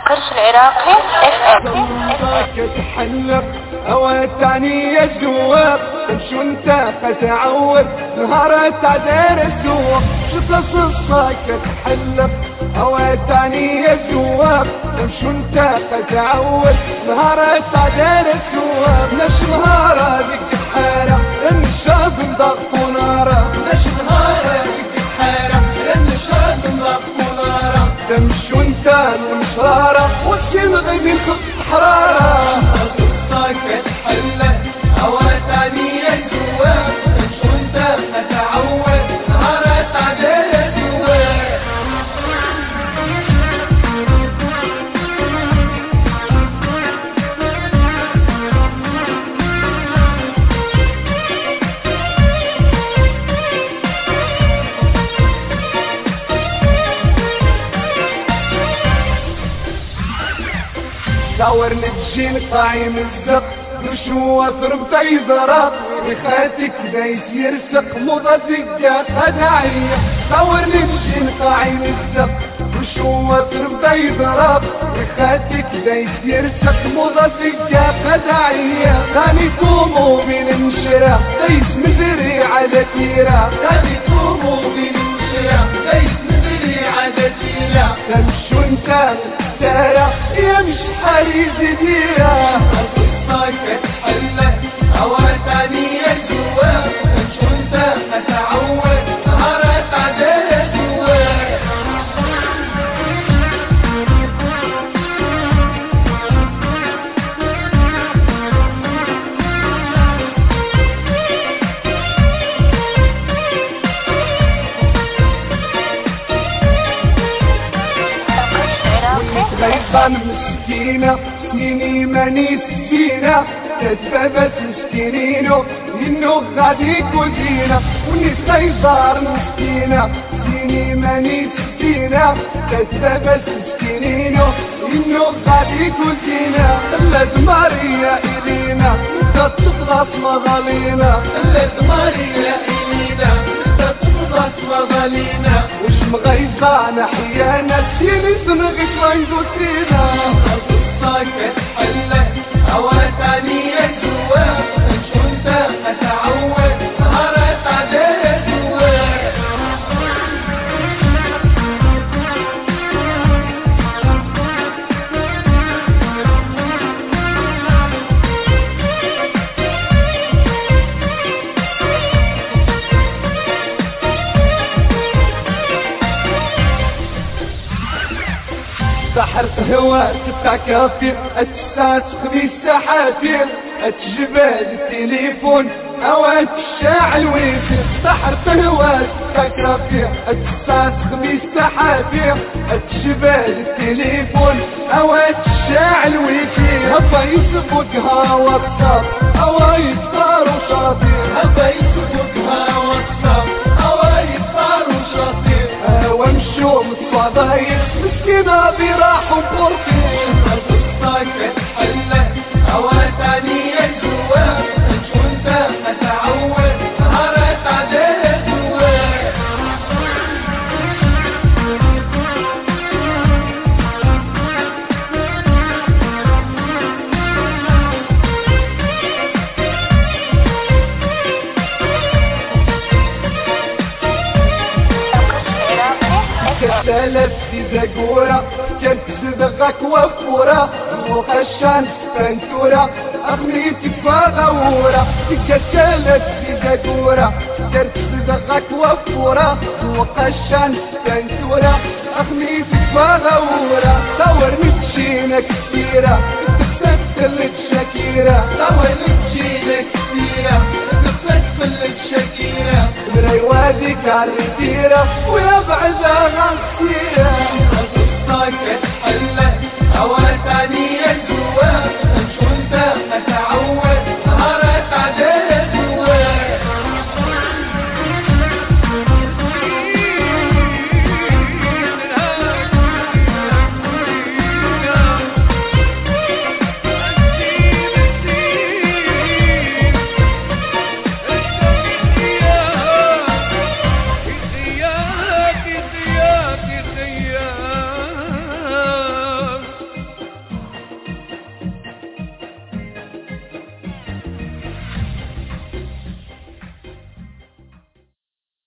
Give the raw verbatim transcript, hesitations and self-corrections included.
قرش العراقي اف ام. تحلق هوا تاني يا الزواق شو انت فتعود نهارت عدير السوق شفت صصك تحلق هوا تاني يا الزواق شو انت فتعود نهارت عدير السوق نش نهارة ذيك حالة ان الشاب مضغط نارة نش نهارة ذيك حالة ان الشاب مضغط نارة تمشوا انت المشرارة وتشيل غيبين في الحرارة صصك تحلق هوا تاني يا الزواق شو انت فتعود نهارت عدير السوق دور نتجين قايم الزق نشو اضرب تيزرق بخاتك بيت يرسق موضة زقة خداعية دور نتجين قايم الزق نشو اضرب تيزرق بخاتك بيت يرسق موضة زقة خداعية ثاني كومو بين انشرا ليس مدري على تيرا ثاني كومو بين انشرا ليس مدري على تيرا تمشو انت سارة يا مش حريز ديرة قصتك تحلق هوا تاني يا الزواق شو انت فتعود نهارت عدير السواق غيبان مسكينة سنيني ماني سكينة تتفبت مسكينينو إنو غادي كوزينة ونيس غيبار مسكينة سنيني ماني سكينة تتفبت مسكينينو إنو غادي كوزينة اللازمارية إلينا تتغط مغالينا اللازمارية إلينا تتغط مغالينا وش مغيبان أحيانا سيني سنغيش غيزو سينا قصتك تحلق هوا تاني يا الزواق شو انت فتعود نهارت عدير السواق سحرت هوا تفتح كافي اتساس خميس سحافير اتجبال التليفون اوات الشاعل ويفي سحرت هوا تفتح كافي اتساس خميس سحافير اتجبال التليفون اوات الشاعل ويفي هبا يسبقها واتساب هوا يصار وشاطير هبا يسبقها واتساب هوا يصار وشاطير هوا مشو مصفضاير مسكينة براح وبورتين قصتك تحلق هوا تاني يا الزواق شو انت فتعود نهارت عدير السواق كتلت في زقورة كنت صدقك وفورة وخشان فانتورة أغنيتك فغورة كتلت في زقورة كنت صدقك وفورة وخشان فانتورة أغنيتك فغورة دور نتشينا كثيرة تفتلت شكيرة دور نتشينا كثيرة تفتلت شكيرة برايوادك عالرتيرة ويا بعدها غنسيرة قصتك